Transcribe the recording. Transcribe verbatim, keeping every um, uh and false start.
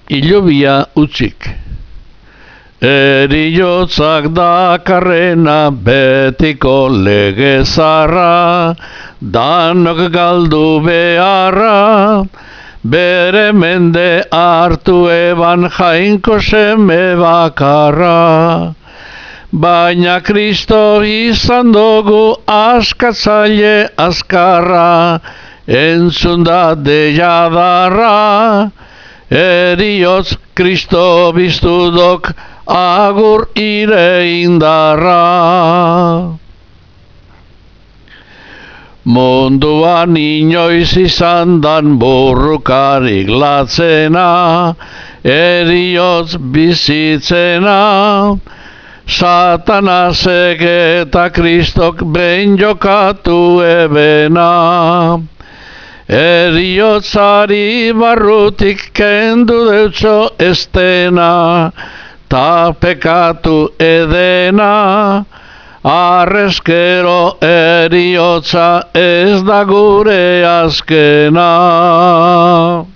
hilobia utzik. Eriotzak dakarrena betiko legezarra, danok galdu beharra, bere mende hartu eban jainko seme bakarra. Baina Kristo izan dugu askatzaile azkarra, entzun da deiadarra, eriotz Kristo biztu dok agur ire indarra. Munduan inoiz izan dan burrukarik latzena, eriotz bizitzena, Satanasek eta Kristok behin jokatu ebena. Eriotzari barrutik kendu deutso estena, ta pekatu edena, arrezkero eriotza ez da gure azkena.